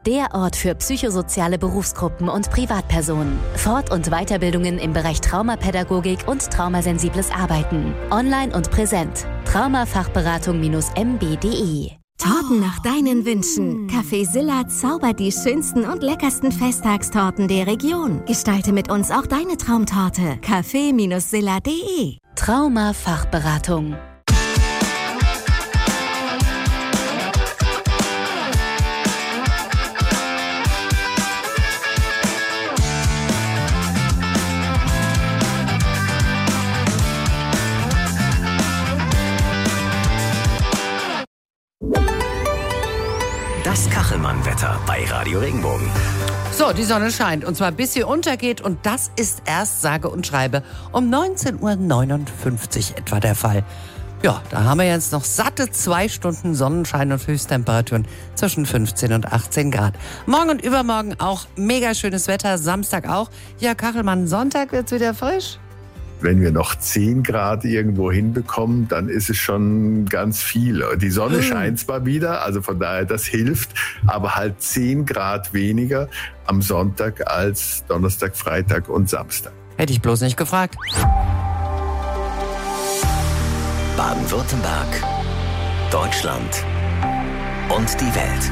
Der Ort für psychosoziale Berufsgruppen und Privatpersonen. Fort- und Weiterbildungen im Bereich Traumapädagogik und traumasensibles Arbeiten. Online und präsent. Traumafachberatung-mb.de. Torten nach deinen Wünschen. Café Silla zaubert die schönsten und leckersten Festtagstorten der Region. Gestalte mit uns auch deine Traumtorte. Café-silla.de. Traumafachberatung. Das Kachelmann-Wetter bei Radio Regenbogen. So, die Sonne scheint und zwar bis sie untergeht und das ist erst sage und schreibe um 19:59 Uhr etwa der Fall. Ja, da haben wir jetzt noch satte 2 Stunden Sonnenschein und Höchsttemperaturen zwischen 15 und 18 Grad. Morgen und übermorgen auch mega schönes Wetter, Samstag auch. Ja, Kachelmann, Sonntag wird's wieder frisch. Wenn wir noch 10 Grad irgendwo hinbekommen, dann ist es schon ganz viel. Die Sonne scheint zwar wieder, also von daher, das hilft, aber halt 10 Grad weniger am Sonntag als Donnerstag, Freitag und Samstag. Hätte ich bloß nicht gefragt. Baden-Württemberg, Deutschland und die Welt.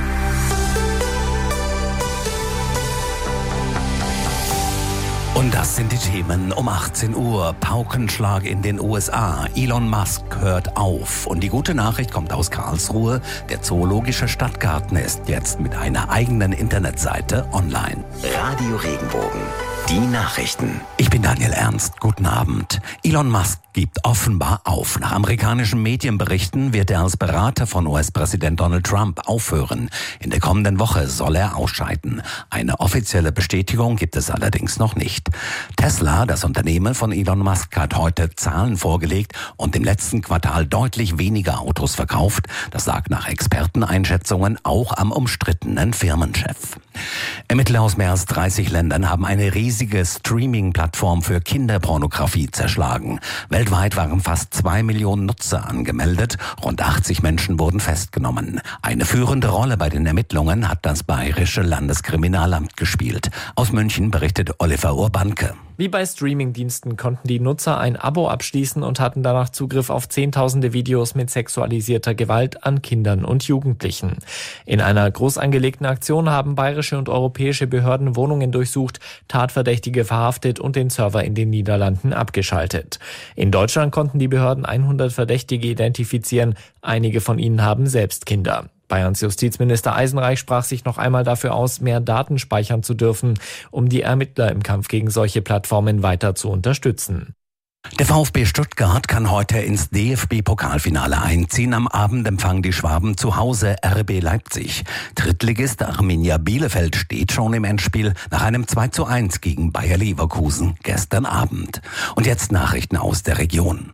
Und das sind die Themen um 18 Uhr. Paukenschlag in den USA. Elon Musk hört auf. Und die gute Nachricht kommt aus Karlsruhe. Der Zoologische Stadtgarten ist jetzt mit einer eigenen Internetseite online. Radio Regenbogen. Die Nachrichten. Ich bin Daniel Ernst. Guten Abend. Elon Musk gibt offenbar auf. Nach amerikanischen Medienberichten wird er als Berater von US-Präsident Donald Trump aufhören. In der kommenden Woche soll er ausscheiden. Eine offizielle Bestätigung gibt es allerdings noch nicht. Tesla, das Unternehmen von Elon Musk, hat heute Zahlen vorgelegt und im letzten Quartal deutlich weniger Autos verkauft. Das lag nach Experteneinschätzungen auch am umstrittenen Firmenchef. Ermittler aus mehr als 30 Ländern haben eine riesige Streaming-Plattform für Kinderpornografie zerschlagen. Weltweit waren fast 2 Millionen Nutzer angemeldet. Rund 80 Menschen wurden festgenommen. Eine führende Rolle bei den Ermittlungen hat das Bayerische Landeskriminalamt gespielt. Aus München berichtet Oliver Urbanke. Wie bei Streamingdiensten konnten die Nutzer ein Abo abschließen und hatten danach Zugriff auf Zehntausende Videos mit sexualisierter Gewalt an Kindern und Jugendlichen. In einer groß angelegten Aktion haben bayerische und europäische Behörden Wohnungen durchsucht, Tatverdächtige verhaftet und den Server in den Niederlanden abgeschaltet. In Deutschland konnten die Behörden 100 Verdächtige identifizieren. Einige von ihnen haben selbst Kinder. Bayerns Justizminister Eisenreich sprach sich noch einmal dafür aus, mehr Daten speichern zu dürfen, um die Ermittler im Kampf gegen solche Plattformen weiter zu unterstützen. Der VfB Stuttgart kann heute ins DFB-Pokalfinale einziehen. Am Abend empfangen die Schwaben zu Hause RB Leipzig. Drittligist Arminia Bielefeld steht schon im Endspiel nach einem 2:1 gegen Bayer Leverkusen gestern Abend. Und jetzt Nachrichten aus der Region.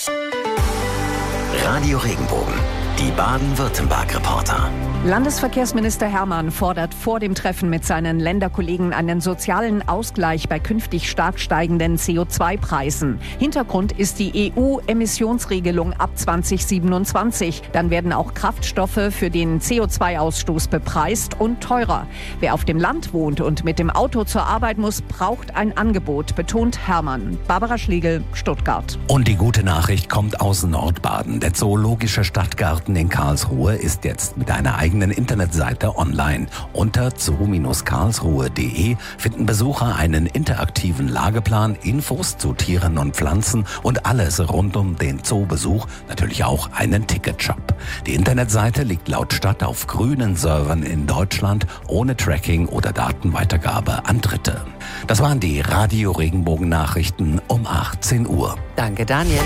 Radio Regenbogen. Die Baden-Württemberg-Reporter. Landesverkehrsminister Hermann fordert vor dem Treffen mit seinen Länderkollegen einen sozialen Ausgleich bei künftig stark steigenden CO2-Preisen. Hintergrund ist die EU-Emissionsregelung ab 2027. Dann werden auch Kraftstoffe für den CO2-Ausstoß bepreist und teurer. Wer auf dem Land wohnt und mit dem Auto zur Arbeit muss, braucht ein Angebot, betont Hermann. Barbara Schlegel, Stuttgart. Und die gute Nachricht kommt aus Nordbaden. Der Zoologische Stadtgarten in Karlsruhe ist jetzt mit einer eigenen Internetseite online. Unter zoo-karlsruhe.de finden Besucher einen interaktiven Lageplan, Infos zu Tieren und Pflanzen und alles rund um den Zoobesuch, natürlich auch einen Ticketshop. Die Internetseite liegt laut Stadt auf grünen Servern in Deutschland, ohne Tracking oder Datenweitergabe an Dritte. Das waren die Radio Regenbogen Nachrichten um 18 Uhr. Danke, Daniel.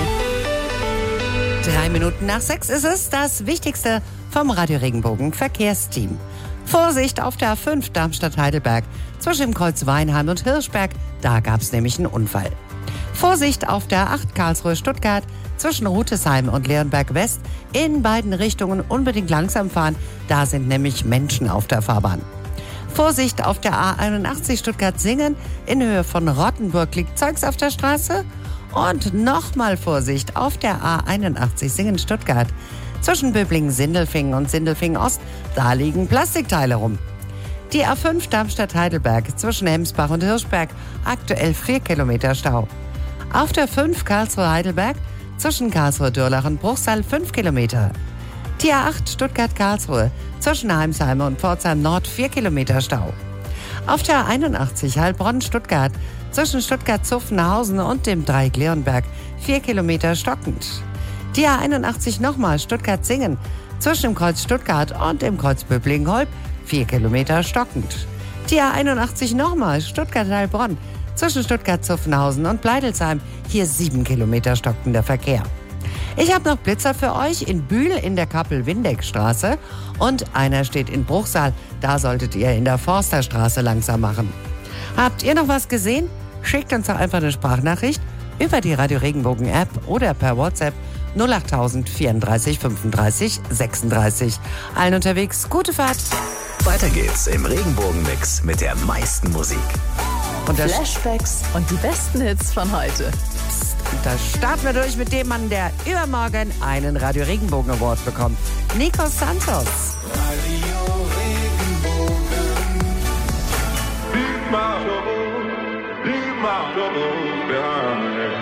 5:03 ist es, das Wichtigste vom Radio Regenbogen Verkehrsteam. Vorsicht auf der A5 Darmstadt-Heidelberg zwischen dem Kreuz Weinheim und Hirschberg, da gab es nämlich einen Unfall. Vorsicht auf der A8 Karlsruhe-Stuttgart zwischen Rutesheim und Leonberg West, in beiden Richtungen unbedingt langsam fahren, da sind nämlich Menschen auf der Fahrbahn. Vorsicht auf der A81 Stuttgart-Singen, in Höhe von Rottenburg liegt Zeugs auf der Straße. Und nochmal Vorsicht auf der A81 Singen-Stuttgart. Zwischen Böblingen-Sindelfingen und Sindelfingen-Ost, da liegen Plastikteile rum. Die A5 Darmstadt-Heidelberg zwischen Hemsbach und Hirschberg, aktuell 4 Kilometer Stau. Auf der 5 Karlsruhe-Heidelberg zwischen Karlsruhe-Dürlach und Bruchsal 5 Kilometer. Die A8 Stuttgart-Karlsruhe zwischen Heimsheim und Pforzheim Nord 4 Kilometer Stau. Auf der 81 Heilbronn-Stuttgart zwischen Stuttgart-Zuffenhausen und dem Dreieck Leonberg 4 Kilometer stockend. Die A81 nochmal Stuttgart-Singen zwischen dem Kreuz Stuttgart und dem Kreuz Böblingen-Holb 4 Kilometer stockend. Die A81 nochmal Stuttgart-Heilbronn zwischen Stuttgart-Zuffenhausen und Bleidelsheim, hier 7 Kilometer stockender Verkehr. Ich habe noch Blitzer für euch in Bühl in der Kappel-Windeck-Straße und einer steht in Bruchsal, da solltet ihr in der Forsterstraße langsam machen. Habt ihr noch was gesehen? Schickt uns doch einfach eine Sprachnachricht über die Radio Regenbogen App oder per WhatsApp 08000 34 35 36. Allen unterwegs, gute Fahrt! Weiter geht's im Regenbogenmix mit der meisten Musik. Und das Flashbacks und die besten Hits von heute. Da starten wir durch mit dem Mann, der übermorgen einen Radio Regenbogen Award bekommt. Nico Santos. Radio Regenbogen. Leave my troubles behind.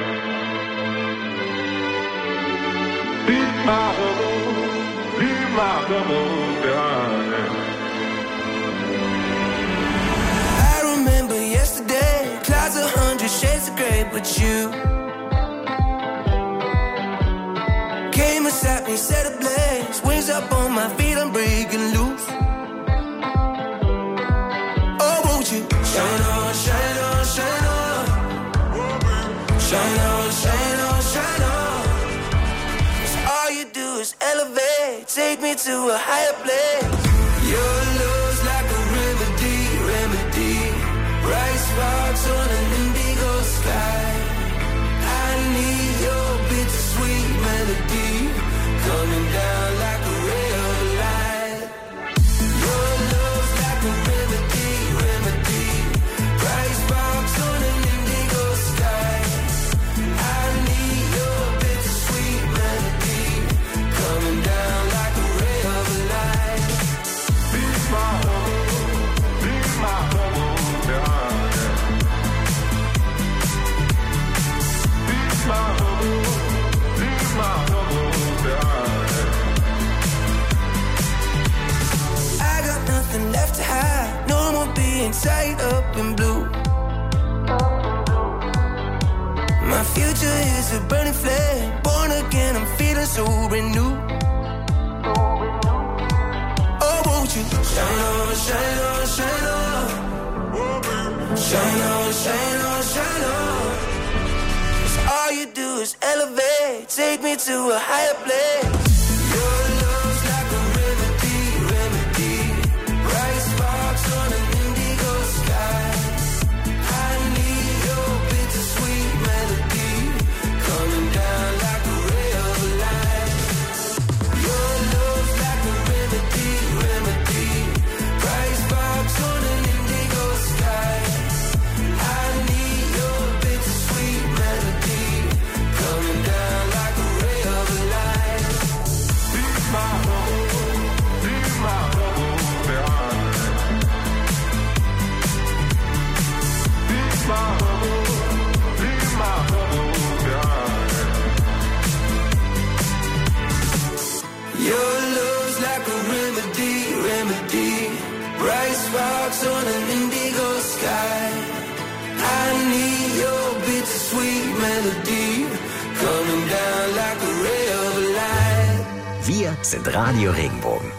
Leave my troubles behind. I remember yesterday, clouds 100 shades of grey, but you came and sat me, set ablaze, wings up on my feet, I'm breaking loose. Oh, won't you shine on, shine on, shine on, shine on, shine on, shine on. 'Cause all you do is elevate, take me to a higher place. Your love's like a remedy, remedy, bright sparks on an indigo sky. I need your bittersweet melody coming down like a ray of light. Your love's like a remedy, remedy, bright sparks on an indigo sky. I need your bittersweet melody coming down like a ray of light. Leave my troubles behind. Leave my troubles behind. I got nothing left to hide, no more being tied up in blue. My future is a burning flame, born again, I'm feeling so renewed. Oh, won't you shine on, shine on, shine on, shine on, shine on, shine on. 'Cause all you do is elevate, take me to a higher place. Your love's like a remedy, remedy, bright sparks on an indigo sky. I need your bittersweet melody coming down like a ray of light. Your love's like a remedy, remedy, bright sparks on an indigo sky. I need your bittersweet melody coming down like a ray of light. Leave my troubles behind. Leave my troubles behind. Your love's like a remedy, remedy, bright sparks on an indigo sky. I need your bittersweet melody coming down like a ray of light. Wir sind Radio Regenbogen.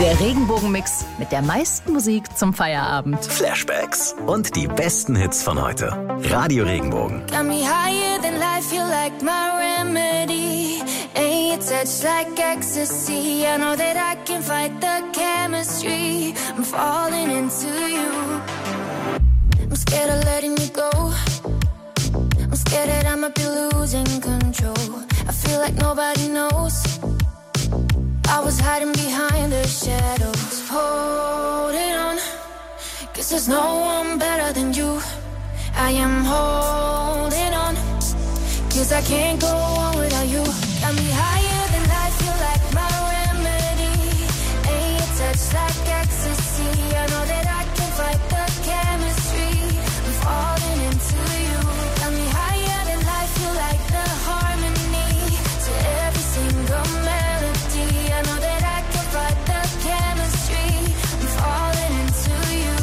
Der Regenbogenmix mit der meisten Musik zum Feierabend. Flashbacks und die besten Hits von heute. Radio Regenbogen. Got me higher than life, feel like my remedy. Ain't your touch like ecstasy. I know that I can fight the chemistry. I'm falling into you. I'm scared of letting you go. I'm scared that I might be losing control. I feel like nobody knows. I was hiding behind the shadows, holding on, 'cause there's no one better than you. I am holding on, 'cause I can't go on without you. Got me higher than life, feel like my remedy. Ain't your touch like ecstasy. I know that I can fight the chemistry. I'm falling into you. Got me higher than life, feel like the harmony to every single melody. I know that I can fight the chemistry. I'm falling into you.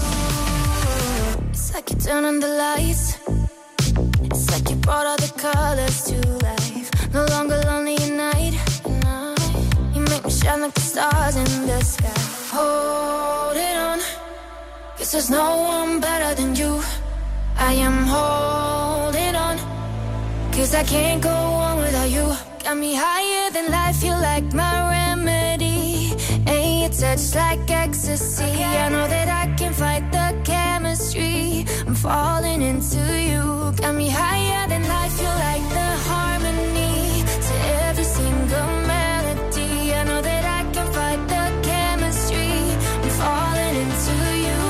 It's like you turn on the lights. It's like you brought all the colors to life. No longer lonely at night. You make me shine like the stars in the sky. Hold it on, 'cause there's no one better than you. I am holding on, 'cause I can't go on without you. Got me higher than life, feel like my remedy. Ain't your touch like ecstasy. I know that I can fight the chemistry. I'm falling into you. Got me higher than life, feel like the harmony to every single melody. I know that I can fight the chemistry. I'm falling into you.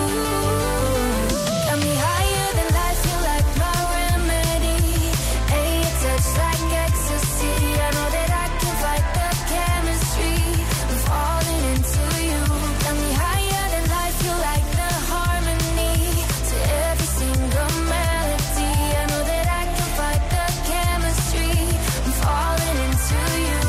Got me higher than life, feel like my remedy. Ain't your touch like ecstasy. I know that I can fight the chemistry. I'm falling into you. Got me higher than life, feel like the harmony to every single melody. I know that I can fight the chemistry. I'm falling into you.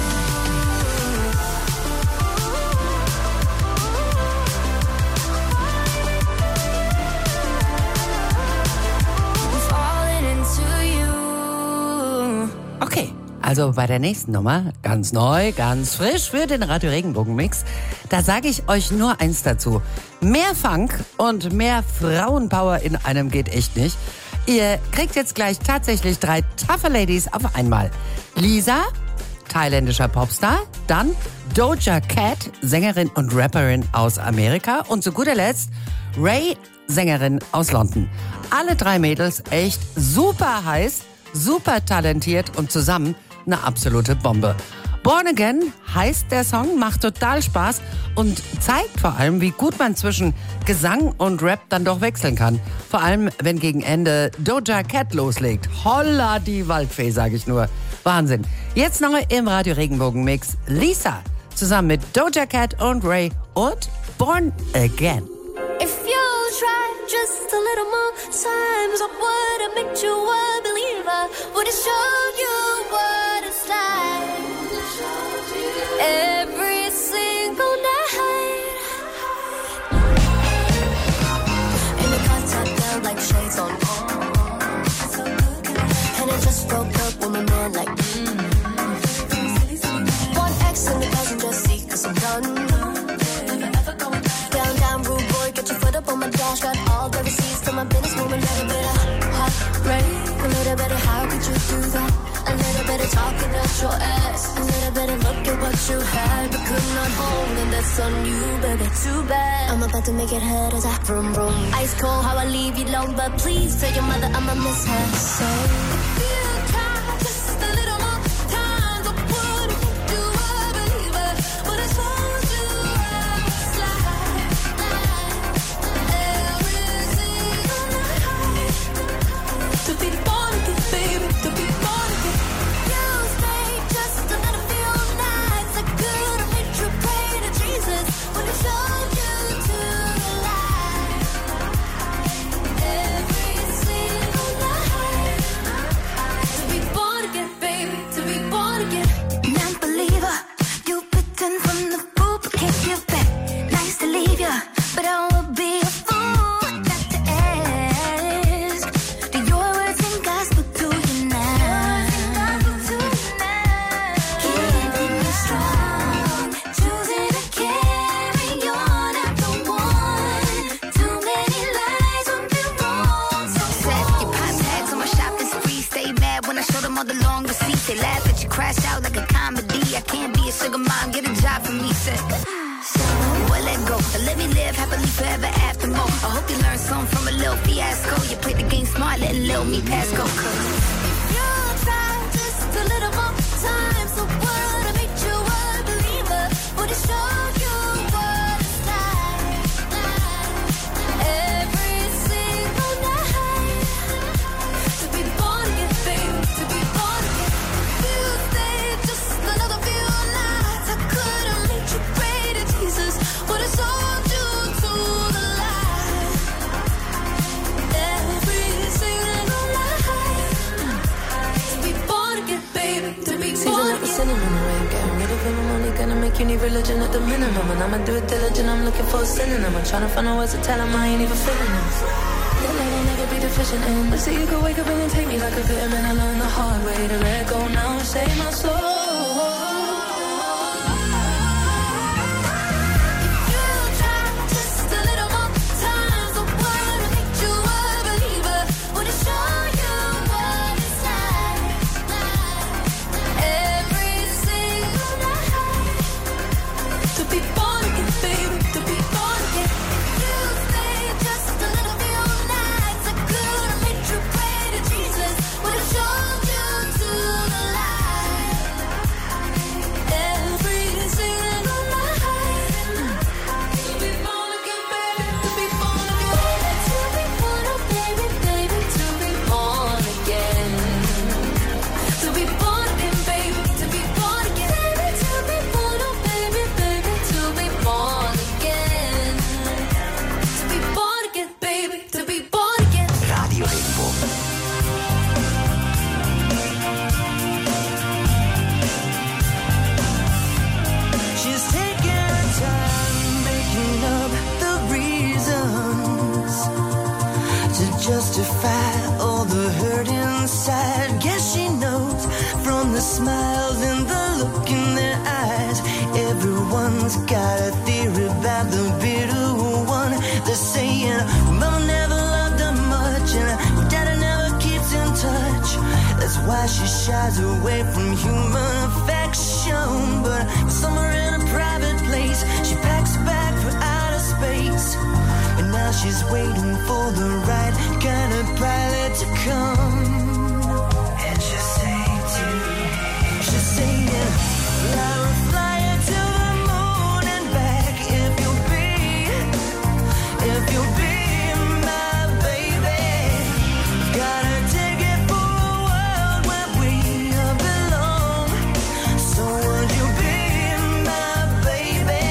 I'm falling into you. Okay, also bei der nächsten Nummer, ganz neu, ganz frisch für den Radio Regenbogen Mix, da sage ich euch nur eins dazu. Mehr Funk und mehr Frauenpower in einem geht echt nicht. Ihr kriegt jetzt gleich tatsächlich 3 taffe Ladies auf einmal. Lisa, thailändischer Popstar, dann Doja Cat, Sängerin und Rapperin aus Amerika und zu guter Letzt Ray, Sängerin aus London. Alle 3 Mädels echt super heiß, super talentiert und zusammen eine absolute Bombe. Born Again heißt der Song, macht total Spaß und zeigt vor allem, wie gut man zwischen Gesang und Rap dann doch wechseln kann. Vor allem, wenn gegen Ende Doja Cat loslegt. Holla die Waldfee, sage ich nur. Wahnsinn. Jetzt neu im Radio Regenbogen Mix Lisa zusammen mit Doja Cat und Ray und Born Again. If you try just a little more times, I would have made you a believer. Would have showed you what it's like. Every single night. And the cuts up down like shades on. And I just broke up with my man like One X and it doesn't just see 'cause I'm done. Down, rude boy, get your foot up on my dash. Got all the receipts to my business woman. Little bit of heartbreak, a little bit of how could you do that? A little bit of talking at your ass, a little bit of look at what you had but could not hold, and that's on you, baby. Too bad. I'm about to make it hurt as I vroom vroom. Ice cold, how I leave you alone, but please tell your mother I'ma miss her. So if you try just a little more time, I would've made you a believer. But I told you I was like every single night to be born again, baby, to be born again. You stayed just a little few nights. I could've made you pray to Jesus when I showed you to the light. Every single night. all the long receipts. They laugh at you, crash out like a comedy. I can't be a sugar mom, get a job for me, said. Well, let go, but let me live happily forever after more. I hope you learned something from a little fiasco. You played the game smart, letting little me pass go. If you try just a little more time, so what? I make you a believer. Would it show you what it's like? Every single night, to be born again, baby, to be born again. You stay just another few nights. I could have made you pray to Jesus. Would have sold you to the light. Every single night, to be born again, baby, to be born again. Sinning in the rain, getting rid of him, I'm only gonna make you need religion at the minimum. And I'ma do it diligent, I'm looking for a synonym. I'm trying to find a words to tell him I ain't even feeling this. That love will never be deficient in. But see, you could wake up and take me like a vitamin. I learned the hard way to let go now and save my soul. Justify all the hurt inside. Guess she knows from the smiles and the look in their eyes. Everyone's got a theory about the bitter one. They're saying Mama never loved her much and Daddy never keeps in touch. That's why she shies away from human affection. But somewhere in a private place, she packs a bag for outer space. And now she's waiting for the right kind of pilot to come. And she'll say to me, she's saying, I will fly you to the moon and back if you'll be my baby. Gotta take it for a world where we belong. So would you be my baby?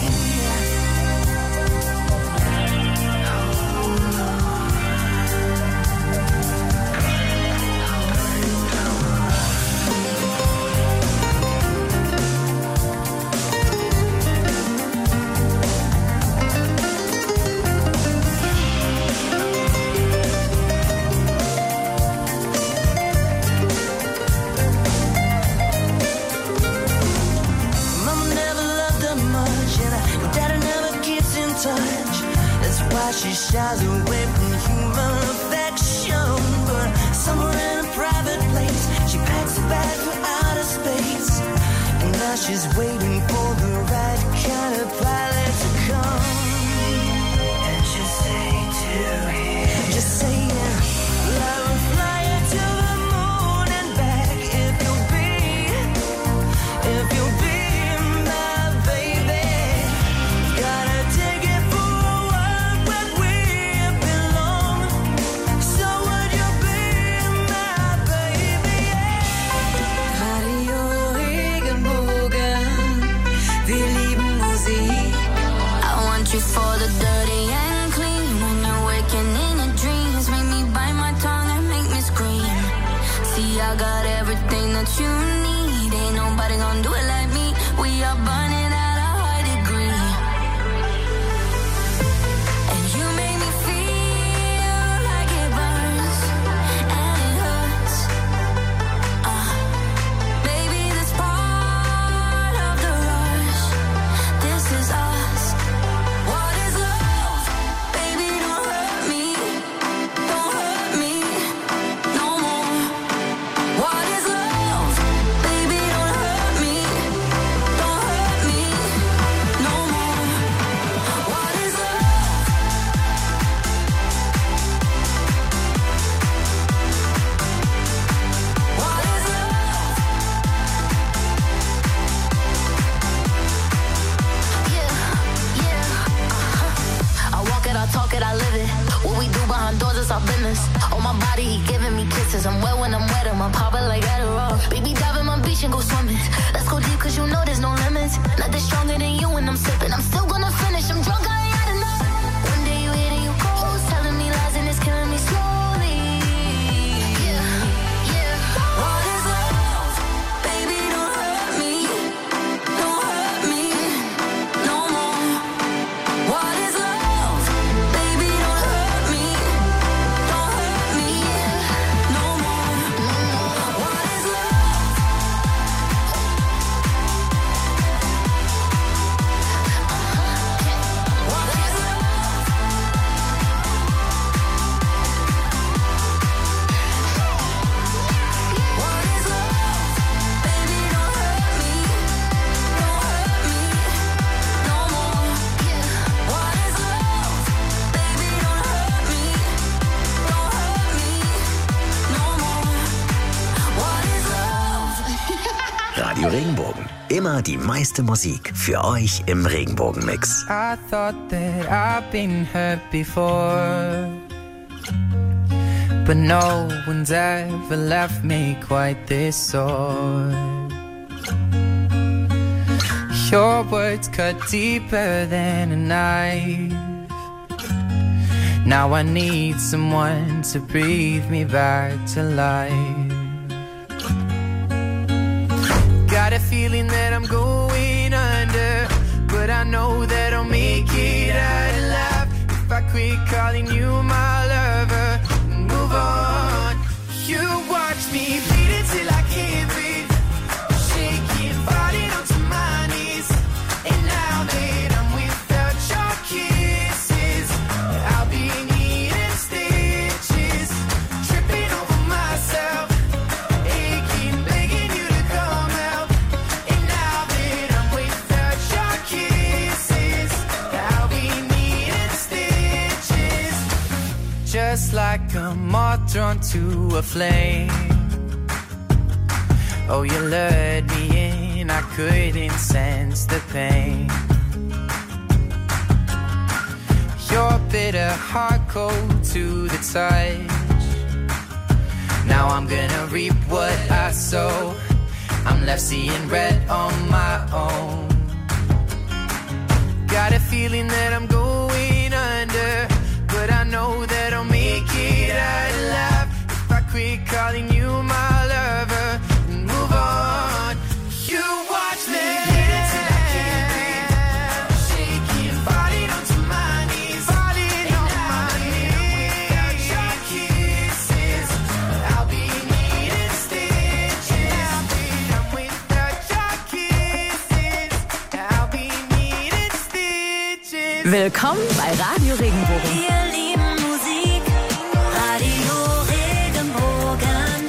She shies away from human affection. But somewhere in a private place, she packs a bag for outer space. And now she's waiting for the right kind of pilot to come. And she'll say to him, just say I will fly you to the moon and back if you'll be my baby. Gotta take it for a world where we belong. So would you be my baby? Radio Regenbogen, wir lieben Musik. I want you for the dirty and clean. When you're waking in your dreams, make me bite my tongue and make me scream. See, I got everything that you need. Ain't nobody gonna do it like me. We are burning at a high degree. And you make me feel like it burns and it hurts. Baby, this part of the rush. This is us. What is love? Baby, don't hurt me. Don't hurt me no more. What is I'ma pop it like Adderall. Baby, dive in my beach and go swimming. Let's go deep, cause you know there's no limits. Nothing stronger than you when I'm sipping. I'm still gonna finish, I'm drunk, I ain't had enough. One day you hit and you go, telling me lies and it's killing me slowly. Yeah, yeah. What is love? Baby, don't hurt me. Don't hurt me no more. What is love? Baby, don't hurt me. Don't hurt me no more. What is love? What is love? What is love? Baby, don't hurt me. Don't hurt me no more. What is love? Baby, don't hurt me. Don't hurt me no more. What is love? Radio Regenbogen. Immer die meiste Musik für euch im Regenbogen-Mix. I thought that I've been hurt before, but no one's ever left me quite this sore. Your words cut deeper than a knife. Now I need someone to breathe me back to life. Got a feeling that I'm going under, but I know that I'll make it out alive if I quit calling you my lover and move on. You watch me bleed until I can't breathe, shaking, falling onto my knees. And now that I'm without your kisses, I'll be needing stitches, tripping over myself, aching, begging you to come out. And now that I'm without your kisses, I'll be needing stitches, just like a moth drawn to a flame. Oh, you lured me in, I couldn't sense the pain. Your bitter heart cold to the touch. Now I'm gonna reap what I sow. I'm left seeing red on my own. Got a feeling that I'm going under, but I know that I'll make it out alive if I quit calling you my lover and move on. You watch me bleed until I can't breathe, shaking, falling onto my knees, falling on my knees. Without your kisses, I'll be needing stitches. I'm without your kisses, I'll be needing stitches. Willkommen bei Radio Regenbogen. Wir lieben Musik, Radio Regenbogen.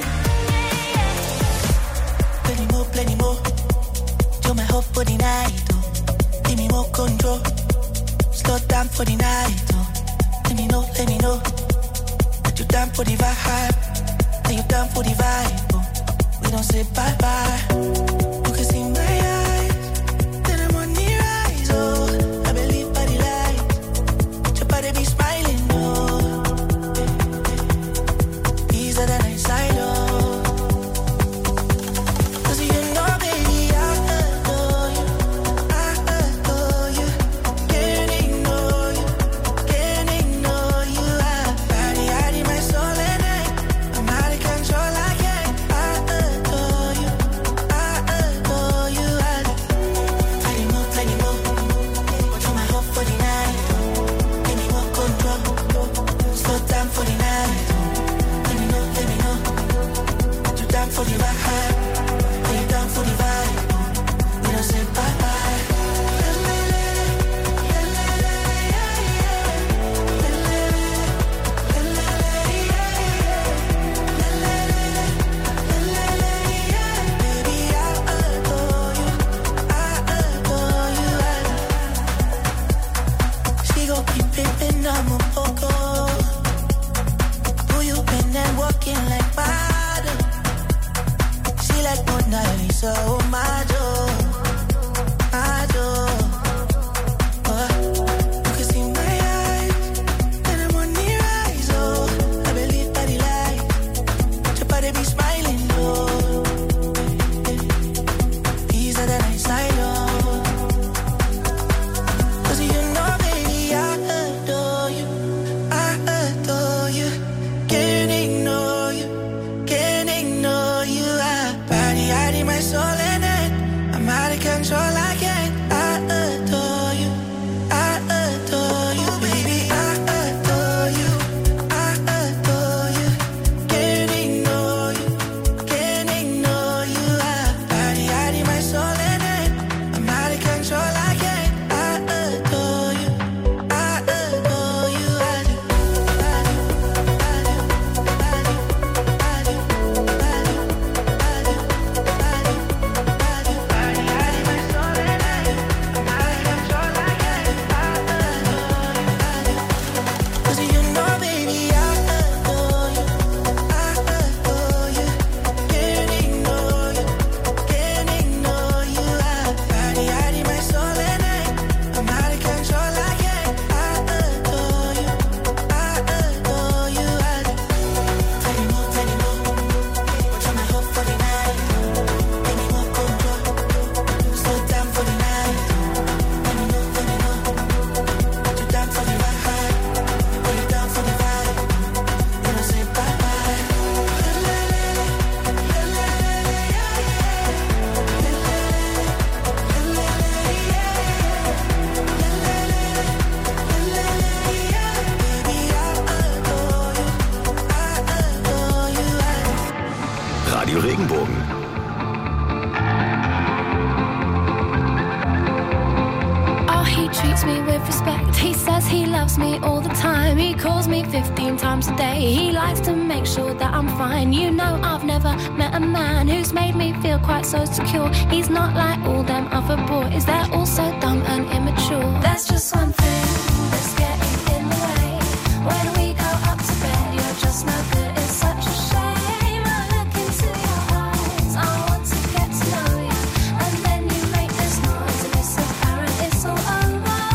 Plenty more. You're my hope for the night, oh. Give me more control. Slow down for the night, oh. Let me know. That you down for the vibe. That you down for the vibe, oh. We don't say bye-bye. You can see my eyes, that I'm on the rise, oh. I believe by the light, your body be smiling, oh. These are the nights I know. For the vibe, are you down for the vibe? We don't say bye bye. Baby, I adore you. She gon' keep pimpin', I'm a poco. Who you been and walking like water? Like Mona Lisa, oh my door. Oh, you can see my eyes, and I'm on the rise, oh. I believe by the light, your body be smiling, Radio Regenbogen. He treats me with respect. He says he loves me all the time. He calls me 15 times a day. He likes to make sure that I'm fine. You know, I've never met a man who's made me feel quite so secure. He's not like all them other boys. They're all so dumb and immature. There's just one thing that's getting in the way. When we go up to bed, you're just no good. It's such a shame. I look into your eyes. I want to get to know you. And then you make this noise and it's apparent it's all over.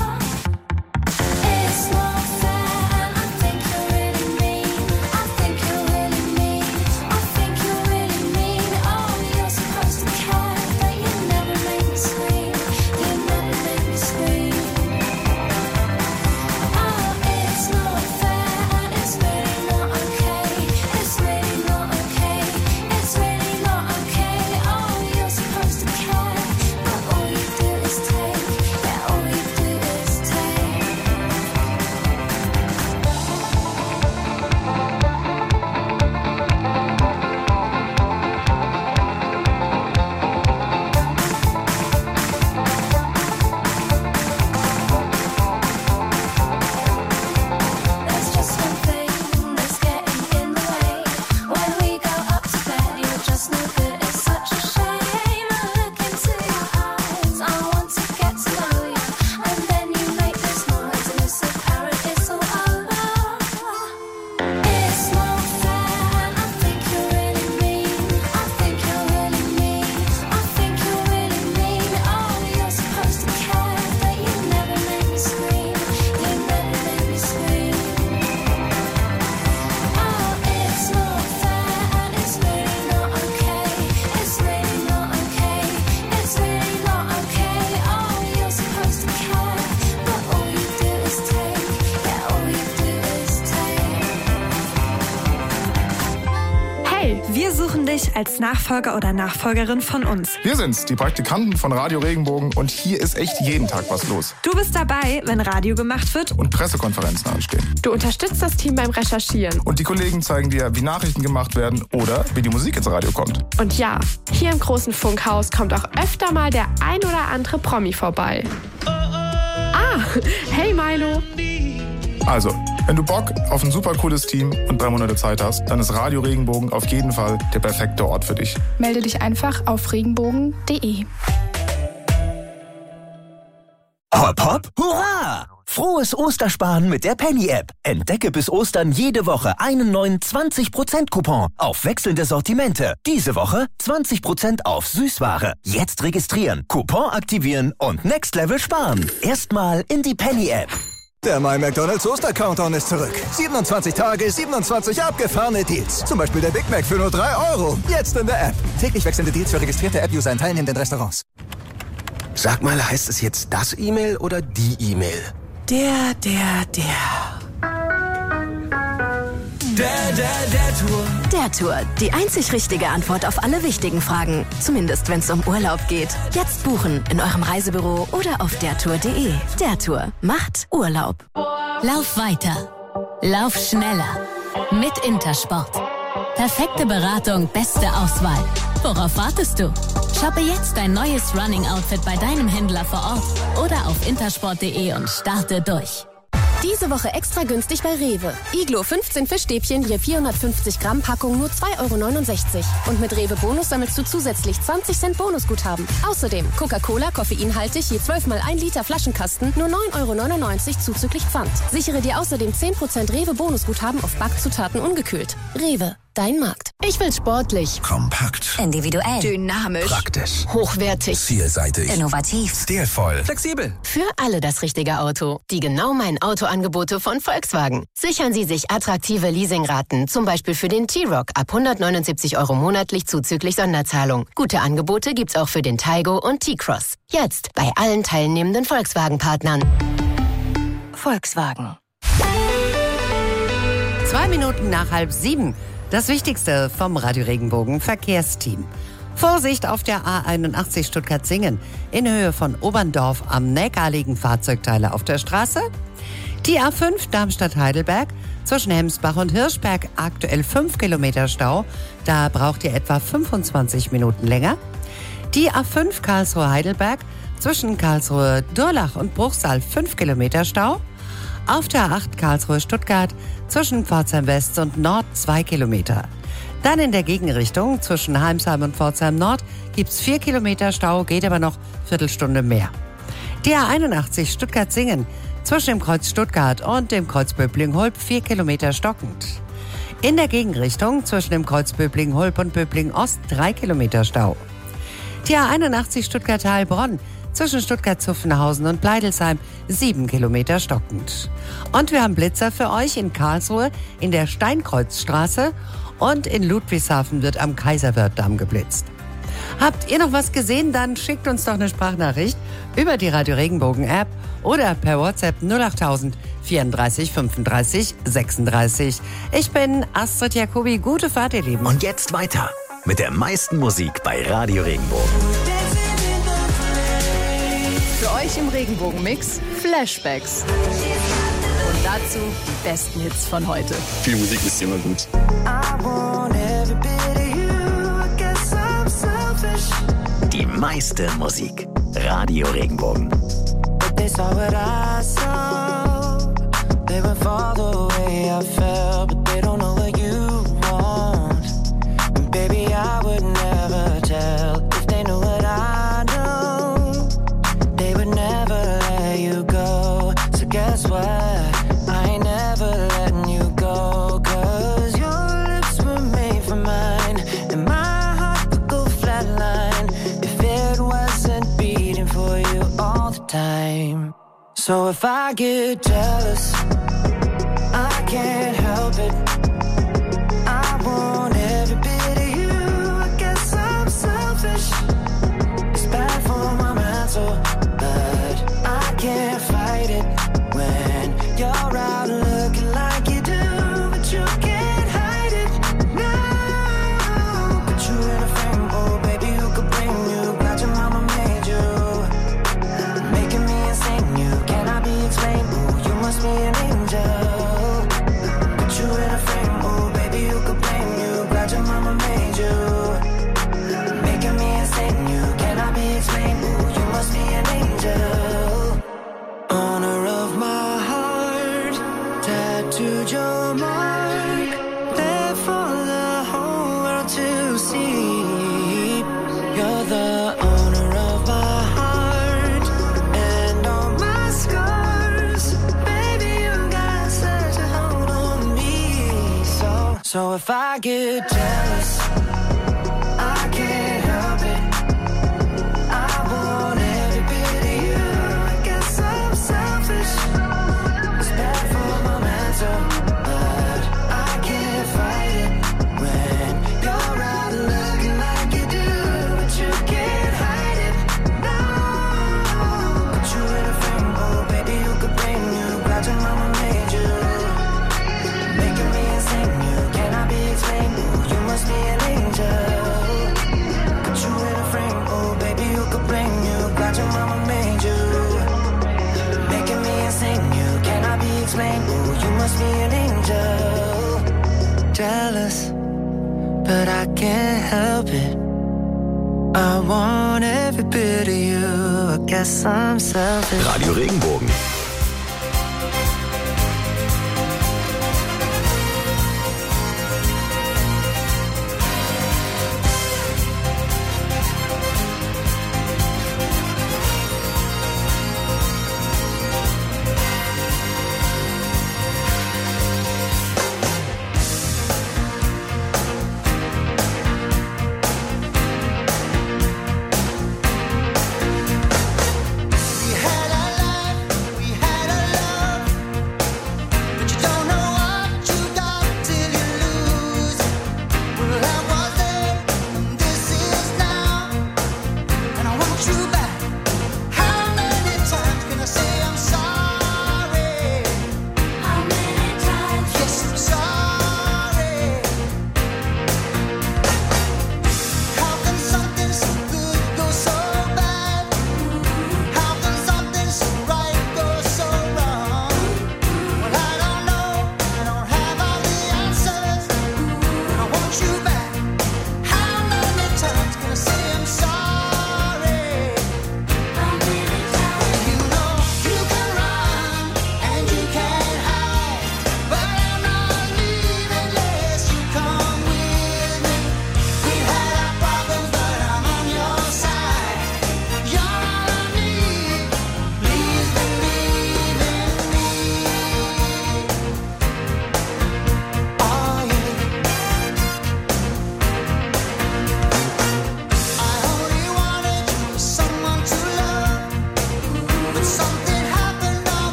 Wir suchen dich als Nachfolger oder Nachfolgerin von uns. Wir sind's, die Praktikanten von Radio Regenbogen, und hier ist echt jeden Tag was los. Du bist dabei, wenn Radio gemacht wird und Pressekonferenzen anstehen. Du unterstützt das Team beim Recherchieren. Und die Kollegen zeigen dir, wie Nachrichten gemacht werden oder wie die Musik ins Radio kommt. Und ja, hier im großen Funkhaus kommt auch öfter mal der ein oder andere Promi vorbei. Ah, hey Milo. Also, wenn du Bock auf ein super cooles Team und 3 Monate Zeit hast, dann ist Radio Regenbogen auf jeden Fall der perfekte Ort für dich. Melde dich einfach auf regenbogen.de. Hopp, hopp, hurra! Frohes Ostersparen mit der Penny-App. Entdecke bis Ostern jede Woche einen neuen 20%-Coupon auf wechselnde Sortimente. Diese Woche 20% auf Süßware. Jetzt registrieren, Coupon aktivieren und Next Level sparen. Erstmal in die Penny-App. Der My McDonald's Oster-Countdown ist zurück. 27 Tage, 27 abgefahrene Deals. Zum Beispiel der Big Mac für nur 3 €. Jetzt in der App. Täglich wechselnde Deals für registrierte App-User in teilnehmenden Restaurants. Sag mal, heißt es jetzt das E-Mail oder die E-Mail? Der Tour. Der Tour. Die einzig richtige Antwort auf alle wichtigen Fragen. Zumindest, wenn es um Urlaub geht. Jetzt buchen in eurem Reisebüro oder auf dertour.de. Der Tour macht Urlaub. Lauf weiter. Lauf schneller. Mit Intersport. Perfekte Beratung, beste Auswahl. Worauf wartest du? Shoppe jetzt dein neues Running-Outfit bei deinem Händler vor Ort oder auf intersport.de und starte durch. Diese Woche extra günstig bei Rewe. Iglo 15 Fischstäbchen, je 450 Gramm Packung, nur 2,69 €. Und mit Rewe Bonus sammelst du zusätzlich 20 Cent Bonusguthaben. Außerdem Coca-Cola, koffeinhaltig, je 12 mal 1 Liter Flaschenkasten, nur 9,99 € zuzüglich Pfand. Sichere dir außerdem 10% Rewe Bonusguthaben auf Backzutaten ungekühlt. Rewe. Dein Markt. Ich will sportlich. Kompakt. Individuell. Dynamisch. Praktisch. Hochwertig. Vielseitig. Innovativ. Stilvoll. Flexibel. Für alle das richtige Auto. Die genau meinen Autoangebote von Volkswagen. Sichern Sie sich attraktive Leasingraten. Zum Beispiel für den T-Roc ab 179 € monatlich zuzüglich Sonderzahlung. Gute Angebote gibt's auch für den Taigo und T-Cross. Jetzt bei allen teilnehmenden Volkswagen-Partnern. Volkswagen. 2 Minuten nach 6:30. Das Wichtigste vom Radio Regenbogen Verkehrsteam. Vorsicht auf der A81 Stuttgart-Singen. In Höhe von Oberndorf am Neckar liegen Fahrzeugteile auf der Straße. Die A5 Darmstadt-Heidelberg Zwischen Hemsbach und Hirschberg aktuell 5 Kilometer Stau. Da braucht ihr etwa 25 Minuten länger. Die A5 Karlsruhe-Heidelberg zwischen Karlsruhe-Durlach und Bruchsal 5 Kilometer Stau. Auf der A8 Karlsruhe-Stuttgart zwischen Pforzheim West und Nord 2 Kilometer. Dann in der Gegenrichtung zwischen Heimsheim und Pforzheim Nord gibt's 4 Kilometer Stau, geht aber noch Viertelstunde mehr. Die A81 Stuttgart-Singen zwischen dem Kreuz Stuttgart und dem Kreuz Böblingen-Hulb 4 Kilometer stockend. In der Gegenrichtung zwischen dem Kreuz Böblingen-Hulb und Böblingen-Ost 3 Kilometer Stau. Die A81 Stuttgart-Heilbronn zwischen Stuttgart-Zuffenhausen und Pleidelsheim 7 Kilometer stockend. Und wir haben Blitzer für euch in Karlsruhe in der Steinkreuzstraße und in Ludwigshafen wird am Kaiserwerth-Damm geblitzt. Habt ihr noch was gesehen? Dann schickt uns doch eine Sprachnachricht über die Radio Regenbogen App oder per WhatsApp 08000 34 35 36. Ich bin Astrid Jacobi. Gute Fahrt, ihr Lieben. Und jetzt weiter mit der meisten Musik bei Radio Regenbogen. Für euch im Regenbogen-Mix Flashbacks. Und dazu die besten Hits von heute. Viel Musik ist immer gut. Die meiste Musik. Radio Regenbogen. So if I get jealous, I can't help it. I want every bit of you. I guess I'm selfish. It's bad for my mental, but I can't fight it when you're out looking like you do, but you can't hide it. No, put you in a frame, oh baby, who could bring you? Glad your mama made you, making me insane. You cannot be explained. Ooh, you must be an angel. Put you in a frame, oh baby, who could blame you? Glad your mama made you, making me insane. You cannot be explained. Ooh, you must be an angel. Honor of my heart, tattooed your mark, there for the whole world to see. You're the owner of my heart and all my scars. Baby, you got such a hold on me. So if I get jealous, I can't help it. I want every bit of you. I guess I'm selfish. It's bad for my mental, but I can't fight it when you're out looking like you do, but you can't hide it. No, put you in a frame, oh baby, who could blame you? Glad your mama made you, making me insane. You cannot be explained. Ooh, you must be an angel. Put you in a frame, oh baby, who could blame you? Glad your mama made you, making me insane. You cannot be explained. Ooh, you must be an angel. Jealous, but I can't help it. I want every bit of you. I guess I'm selfish. Radio Regenbogen. We had our life, we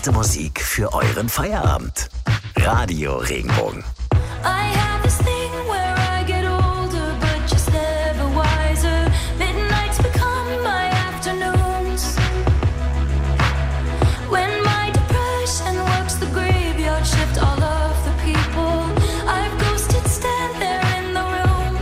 beste Musik für euren Feierabend. Radio Regenbogen. I have this thing where I get older, but just never wiser. Midnights become my afternoons. When my depression works the graveyard shift, all of the people I've ghosted stand there in the room.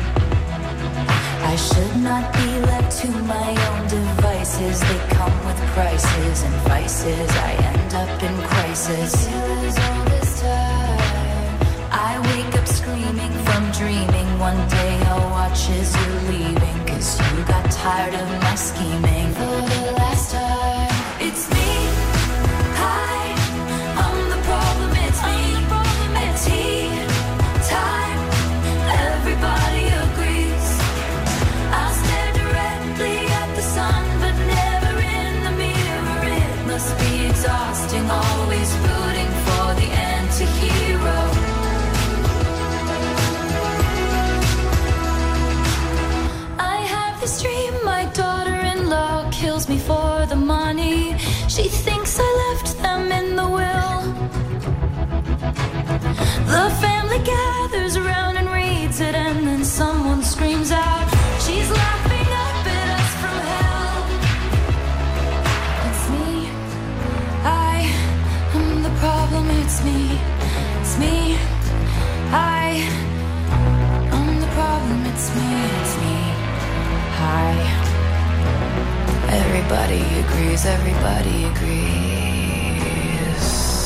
I should not be left to my own devices. They come with prices and vices. I end up in crisis. All this time I wake up screaming from dreaming. One day I'll watch as you're leaving, 'cause you got tired of my scheming. For the last time, it's me. Hi, I'm the problem, it's me. At tea time, everybody agrees. I'll stare directly at the sun, but never in the mirror. It must be exhausting, always rooting for the anti-hero. I have this dream, my daughter-in-law kills me for the money. She thinks I left them in the will. The family gathers around and reads it, and then someone screams out, she's laughing up at us from hell. It's me, I am the problem, it's me. It's me, I am the problem, it's me. It's me, hi. Everybody agrees, everybody agrees.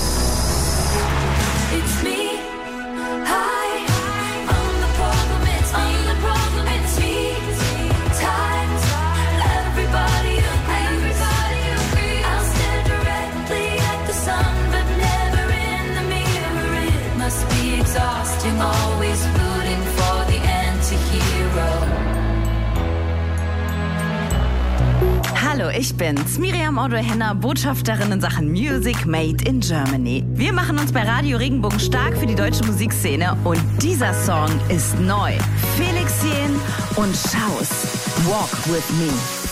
It's me, hi. I'm the problem, it's me. I'm the problem, it's me. Times, everybody agrees. I'll stare directly at the sun, but never in the mirror. It must be exhausting, always rooting for the anti-hero. Hallo, ich bin's, Miriam Otto-Henner, Botschafterin in Sachen Music Made in Germany. Wir machen uns bei Radio Regenbogen stark für die deutsche Musikszene und dieser Song ist neu. Felix Jähn und Schaus, Walk With Me.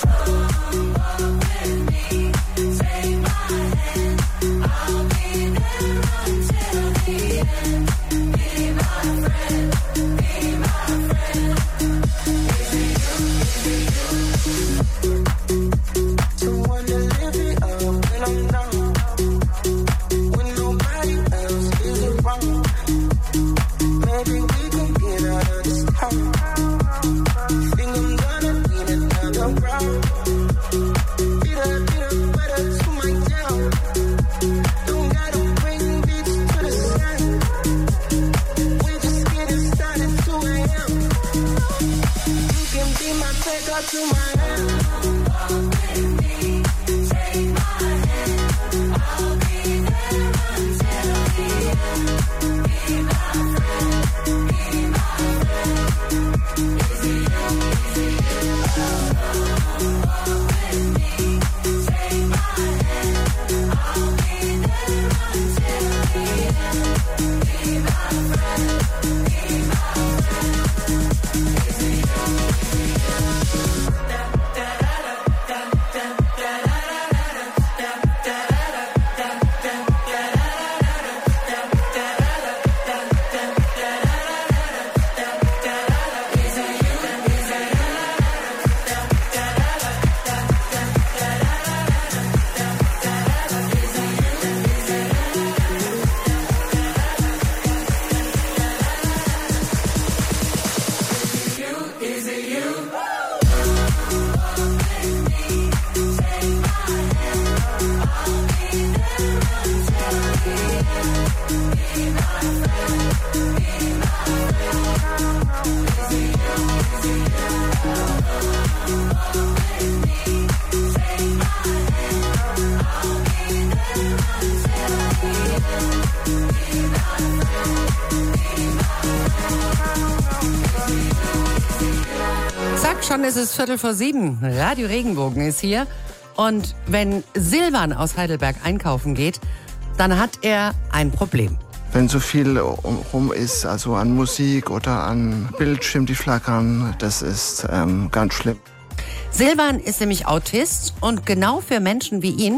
Schon ist es 6:45. Radio Regenbogen ist hier. Und wenn Silvan aus Heidelberg einkaufen geht, dann hat er ein Problem. Wenn so viel rum ist, also an Musik oder an Bildschirm, die flackern, das ist ganz schlimm. Silvan ist nämlich Autist und genau für Menschen wie ihn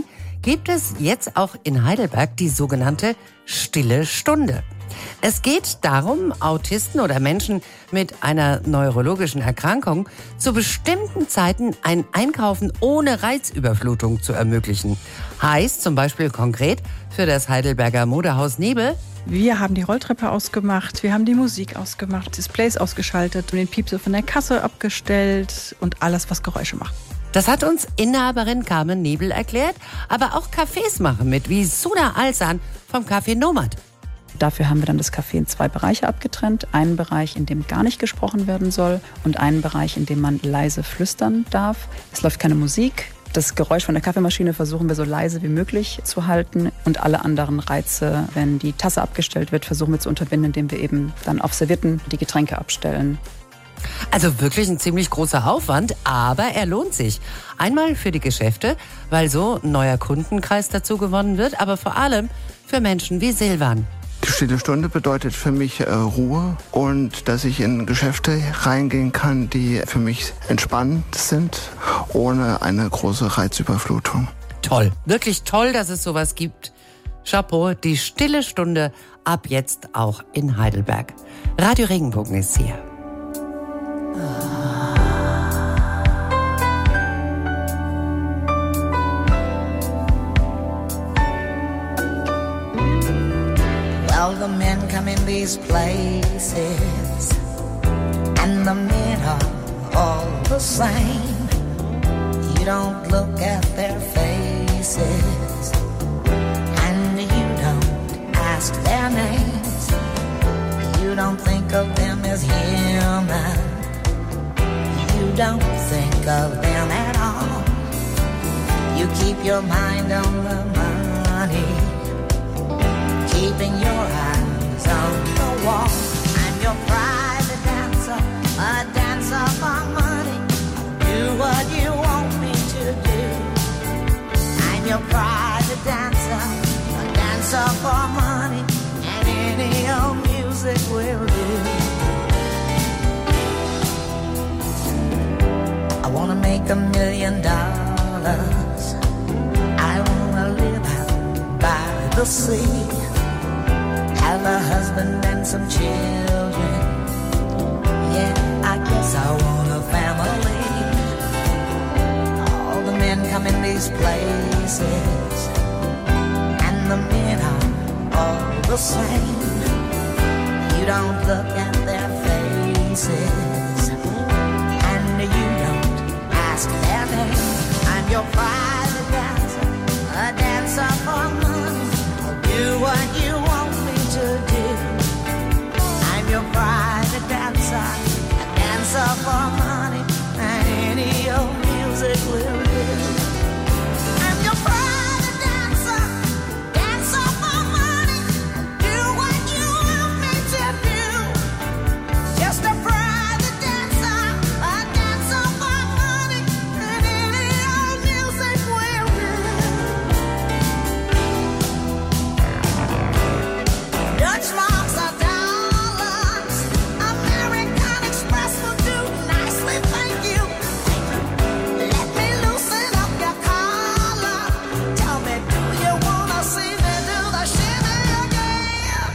gibt es jetzt auch in Heidelberg die sogenannte Stille Stunde. Es geht darum, Autisten oder Menschen mit einer neurologischen Erkrankung zu bestimmten Zeiten ein Einkaufen ohne Reizüberflutung zu ermöglichen. Heißt zum Beispiel konkret für das Heidelberger Modehaus Nebel: Wir haben die Rolltreppe ausgemacht, wir haben die Musik ausgemacht, Displays ausgeschaltet und den Piepser von der Kasse abgestellt und alles, was Geräusche macht. Das hat uns Inhaberin Carmen Nebel erklärt, aber auch Cafés machen mit, wie Suna Alsan vom Café Nomad. Dafür haben wir dann das Café in 2 Bereiche abgetrennt. Einen Bereich, in dem gar nicht gesprochen werden soll und einen Bereich, in dem man leise flüstern darf. Es läuft keine Musik. Das Geräusch von der Kaffeemaschine versuchen wir so leise wie möglich zu halten und alle anderen Reize, wenn die Tasse abgestellt wird, versuchen wir zu unterbinden, indem wir eben dann auf Servietten die Getränke abstellen. Also wirklich ein ziemlich großer Aufwand, aber er lohnt sich. Einmal für die Geschäfte, weil so ein neuer Kundenkreis dazu gewonnen wird, aber vor allem für Menschen wie Silvan. Die Stille Stunde bedeutet für mich Ruhe und dass ich in Geschäfte reingehen kann, die für mich entspannend sind, ohne eine große Reizüberflutung. Toll, wirklich toll, dass es sowas gibt. Chapeau, die Stille Stunde ab jetzt auch in Heidelberg. Radio Regenbogen ist hier. Well, the men come in these places, and the men are all the same. You don't look at their faces, and you don't ask their names. You don't think of them as human. You don't think of them at all. You keep your mind on the money, keeping your eyes on the wall. I'm your private dancer, a dancer for money. Do what you want me to do. I'm your private dancer, a dancer for money, and any old music will do. I wanna make $1 million. I wanna live out by the sea, have a husband and some children. Yeah, I guess I want a family. All the men come in these places, and the men are all the same. You don't look at their faces, and you don't ask their name. I'm your private dancer, a dancer for money. I'll do what you want me to do. I'm your private dancer, a dancer for money, and any old music will do. I'm your private dancer, dancer for money. I'll do what you want me to do. Just a private dancer, a dancer for money, and any old music will do. Dutch marks are dollars, American Express will do nicely, thank you. Let me loosen up your collar. Tell me, do you wanna see me do the shimmy again?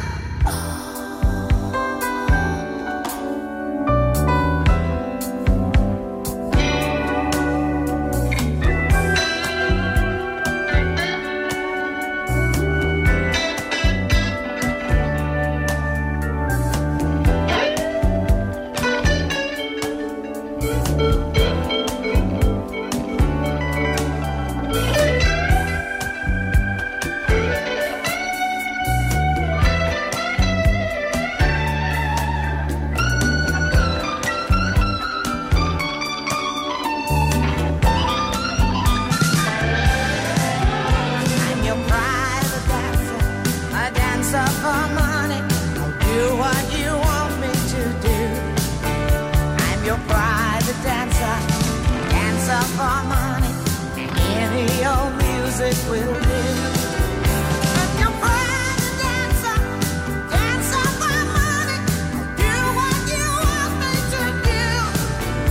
I'm your private dancer, a dancer for money. I'll do what you want me to do. I'm your private dancer, dancer for money, and any old music will do. I'm your private dancer, dancer for money. I'll do what you want me to do.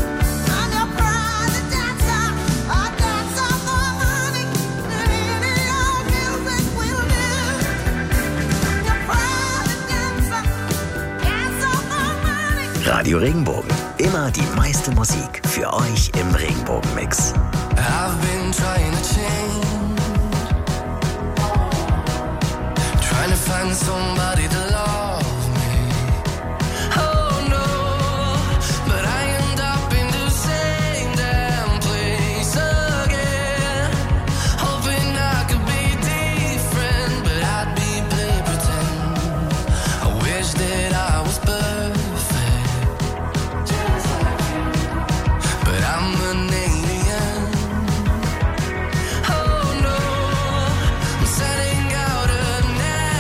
I'm your private dancer, a dancer for money, and any Radio Regenbogen. Immer die meiste Musik für euch im Regenbogen-Mix. I've been trying to change, trying to find somebody to love me. Oh no, but I end up in the same damn place again. Hoping I could be different, but I'd be play pretend. I wish that I was perfect, but I'm an alien. Oh no, I'm setting out an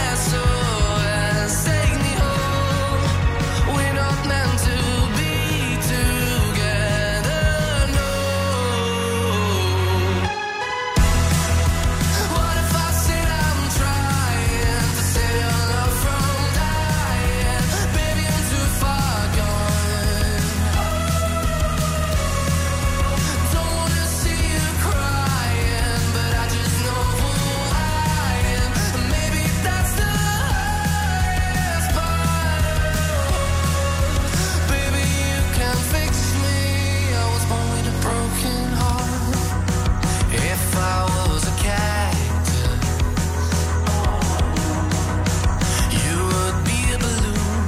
SOS. Take me home. We're not meant to be together, no. What if I said I'm trying to save your love from dying? Baby, I'm too far gone. Don't wanna see you crying, but I just know who I am. Maybe that's the hardest part. Baby, you can fix me. I was born with a broken heart. If I was a cactus, you would be a balloon.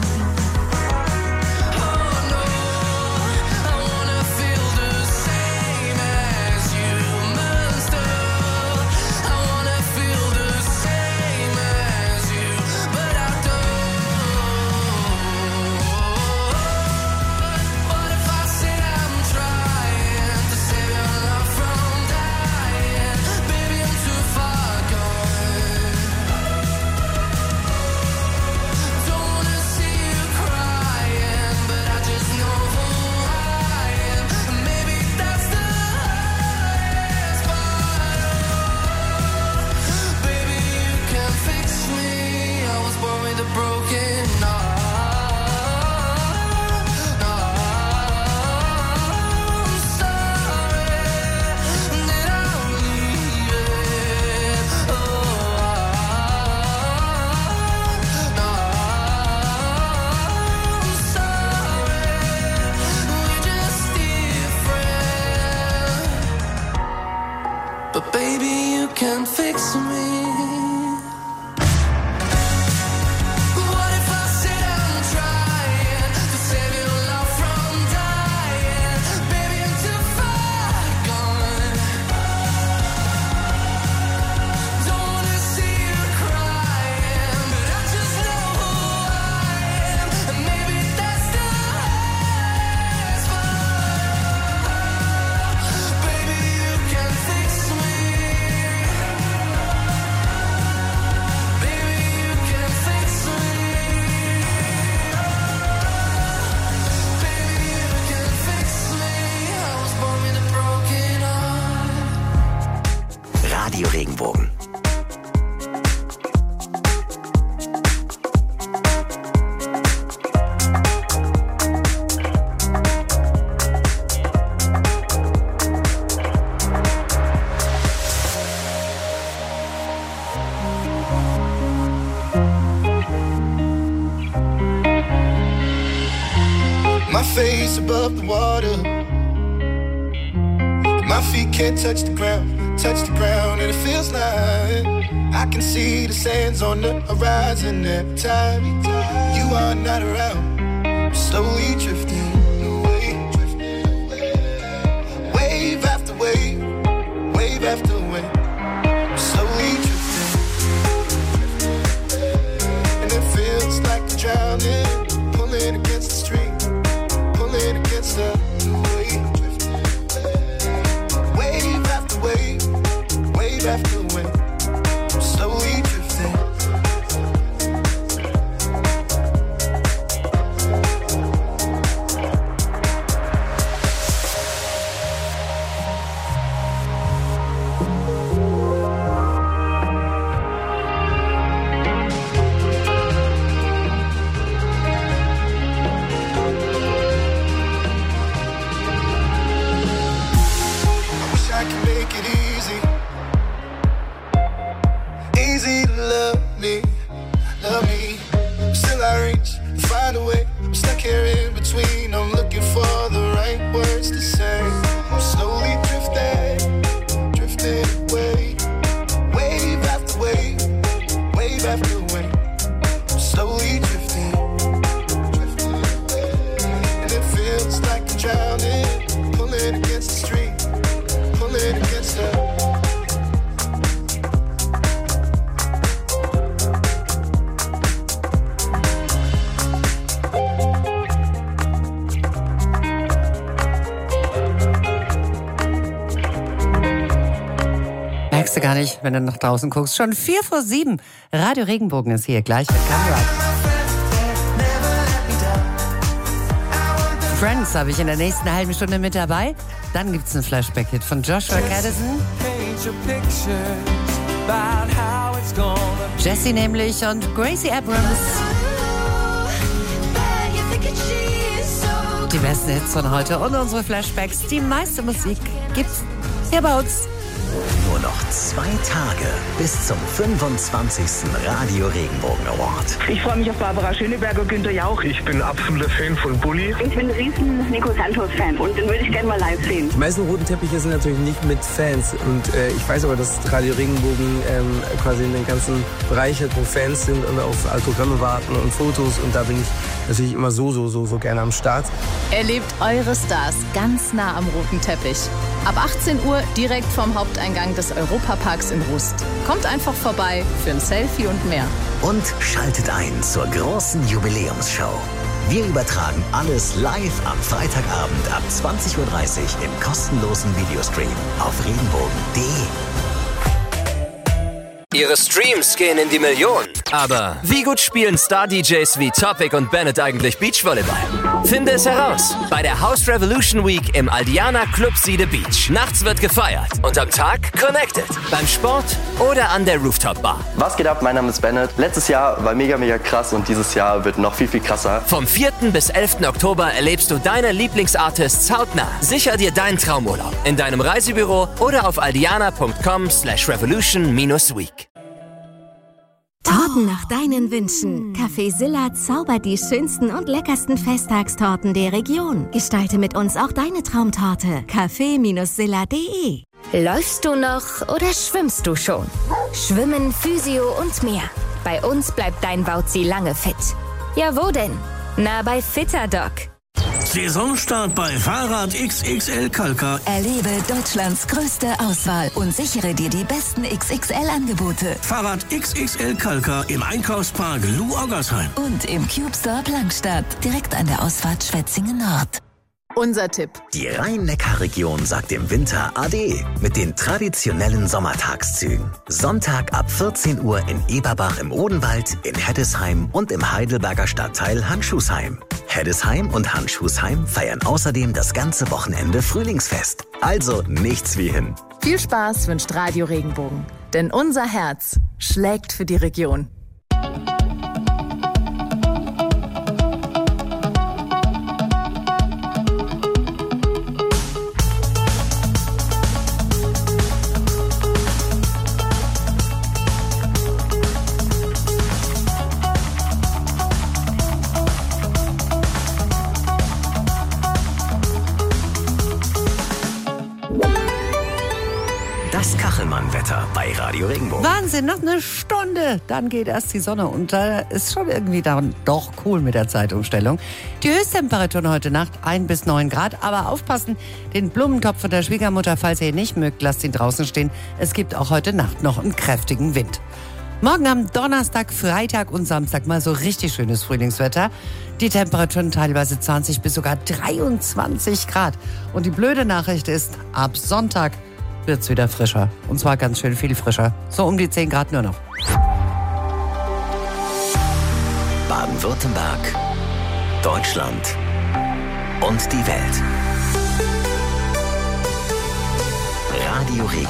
Oh no, I wanna feel the same as you, monster. I wanna feel the same as you, but I don't. What if I said I'm trying to save your love from dying? Baby, I'm too far gone. Don't wanna see you crying, but I just know who I am. Maybe that's the hardest part. Baby, you can fix me. I was born with a broken heart. I'm sorry that I'm leaving. Oh, I'm sorry. We're just different. But baby, you can fix me. What if I said I'm trying to save your love from dying? Baby, I'm too far gone. Don't wanna see you crying, but I just know who I am. And maybe that's the hardest part. Baby, you can fix me. Baby, you can fix me. Baby, you can fix me. I was born with a broken heart. Radio Regenbogen. My face above the water, my feet can't touch the ground, and it feels like I can see the sands on the horizon every time you are not around. I'm slowly drifting away, wave after wave, wave after wave. I'm slowly drifting, and it feels like I'm drowning, pulling against the stream, pulling against the wave. Wave after wave, wave after wave. I'm slowly drifting. gar nicht, wenn du nach draußen guckst. Schon 6:45. Radio Regenbogen ist hier. Gleich mit Conrad. Friends habe ich in der nächsten halben Stunde mit dabei. Dann gibt's einen Flashback-Hit von Joshua Caddison. Jessie nämlich und Gracie Abrams. Die besten Hits von heute und unsere Flashbacks. Die meiste Musik gibt's hier bei uns. Nur noch 2 Tage bis zum 25. Radio Regenbogen Award. Ich freue mich auf Barbara Schöneberger und Günther Jauch. Ich bin absoluter Fan von Bulli. Ich bin ein riesen Nico Santos-Fan und den würde ich gerne mal live sehen. Die meisten roten Teppiche sind natürlich nicht mit Fans. Und ich weiß aber, dass Radio Regenbogen quasi in den ganzen Bereich hat, wo Fans sind und auf Autogramme warten und Fotos. Und da bin ich natürlich immer so gerne am Start. Erlebt eure Stars ganz nah am roten Teppich. Ab 18 Uhr direkt vom Haupteingang des Europaparks in Rust. Kommt einfach vorbei für ein Selfie und mehr. Und schaltet ein zur großen Jubiläumsshow. Wir übertragen alles live am Freitagabend ab 20:30 Uhr im kostenlosen Videostream auf regenbogen.de. Ihre Streams gehen in die Millionen. Aber wie gut spielen Star-DJs wie Topic und Bennett eigentlich Beachvolleyball? Finde es heraus bei der House Revolution Week im Aldiana Club Siede Beach. Nachts wird gefeiert und am Tag connected. Beim Sport oder an der Rooftop Bar. Was geht ab? Mein Name ist Bennett. Letztes Jahr war mega krass und dieses Jahr wird noch viel krasser. Vom 4. bis 11. Oktober erlebst du deine Lieblingsartists hautnah. Sicher dir deinen Traumurlaub in deinem Reisebüro oder auf aldiana.com/revolution-week. Torten nach deinen Wünschen. Café Silla zaubert die schönsten und leckersten Festtagstorten der Region. Gestalte mit uns auch deine Traumtorte. café-silla.de. Läufst du noch oder schwimmst du schon? Schwimmen, Physio und mehr. Bei uns bleibt dein Bauzi lange fit. Ja, wo denn? Na, bei Fitterdoc. Saisonstart bei Fahrrad XXL Kalka. Erlebe Deutschlands größte Auswahl und sichere dir die besten XXL-Angebote. Fahrrad XXL Kalka im Einkaufspark Lu-Oggersheim. Und im Cube Store Plankstadt, direkt an der Ausfahrt Schwetzingen Nord. Unser Tipp. Die Rhein-Neckar-Region sagt im Winter Ade mit den traditionellen Sommertagszügen. Sonntag ab 14 Uhr in Eberbach im Odenwald, in Heddesheim und im Heidelberger Stadtteil Handschuhsheim. Heddesheim und Handschusheim feiern außerdem das ganze Wochenende Frühlingsfest. Also nichts wie hin. Viel Spaß wünscht Radio Regenbogen. Denn unser Herz schlägt für die Region. Das Kachelmann-Wetter bei Radio Regenbogen. Wahnsinn, noch eine Stunde. Dann geht erst die Sonne unter. Ist schon irgendwie dann doch cool mit der Zeitumstellung. Die Höchsttemperatur heute Nacht 1 bis 9 Grad. Aber aufpassen, den Blumentopf von der Schwiegermutter, falls ihr ihn nicht mögt, lasst ihn draußen stehen. Es gibt auch heute Nacht noch einen kräftigen Wind. Morgen am Donnerstag, Freitag und Samstag mal so richtig schönes Frühlingswetter. Die Temperaturen teilweise 20 bis sogar 23 Grad. Und die blöde Nachricht ist, ab Sonntag wird's wieder frischer. Und zwar ganz schön viel frischer. So um die 10 Grad nur noch. Baden-Württemberg, Deutschland und die Welt. Radio Regenbogen.